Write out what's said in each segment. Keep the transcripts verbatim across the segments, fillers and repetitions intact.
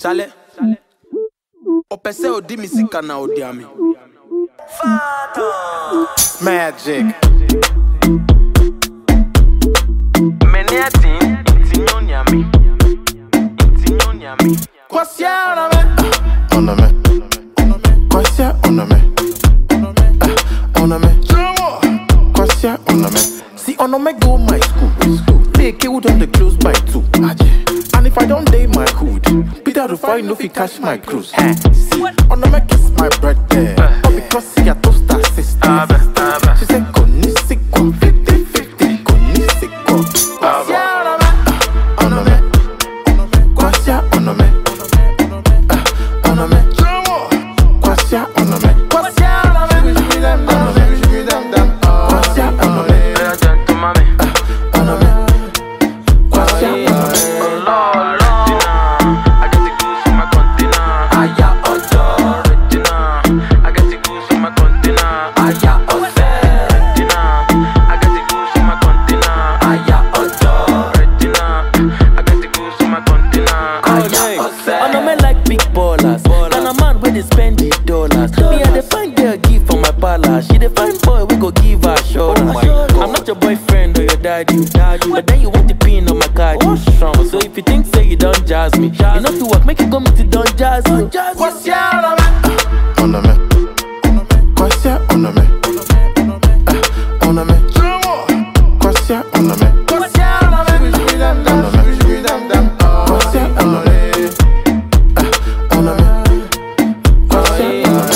Chale. Opese odi misika na odi ami. Magic. Mene atin, inti nyonyami. Inti nyonyami. Kwasia oname. Oname. Kwasia oname. Oname. Kwasia oname. See oname go my school. Make you don't the close by two. And if I don't date my hood, Peter to find no fi cash my cruise. See, oname kiss my birthday. But because see a toaster sister. She said koni sikwa fifty fifty. Koni sikwa. Kwasia oname. Oname. Kwasia oname. Oname. Kwasia oname. Kwasia oname. Give me them down. Give me them down. Kwasia oname. Oname. Kwasia oname. She the fine boy, we go give her a shoulder. Oh I'm not your boyfriend or your daddy, daddy. But then you want the pin on my card. Oh, strong. So if you think say you don't jazz me, you know to work, make you go meet it, don't jazz me. Kwasia oname. Oname. Kwasia oname. Oname. Kwasia oname. Kwasia oname. Give me them down. Give me them down. Kwasia oname. Oname. Kwasia oname.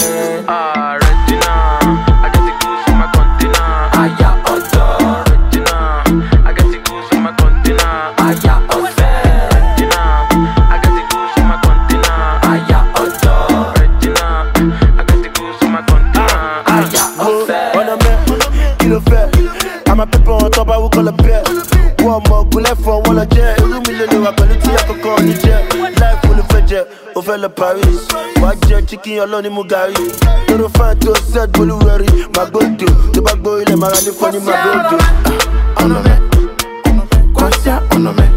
I'm a pepper on top, I will call a bet. One more good left for one of jet. You million I can see I can call the jet. Life full of jet, over the Paris. Watch jet, chicken alone in Mugari. You don't find to set, but you worry. My go to the back boy, my running funny, my go to. Oname, Kwasia oname.